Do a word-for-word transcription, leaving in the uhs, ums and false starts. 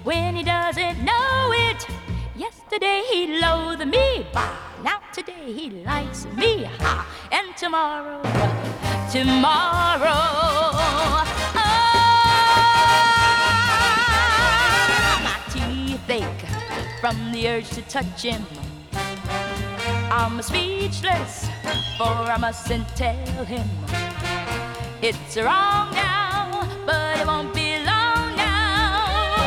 when he doesn't know it. Yesterday he loathed me, bah. Now today he likes me, ha. And tomorrow, tomorrow, oh, my teeth ache from the urge to touch him. I'm speechless, for I mustn't tell him it's wrong now.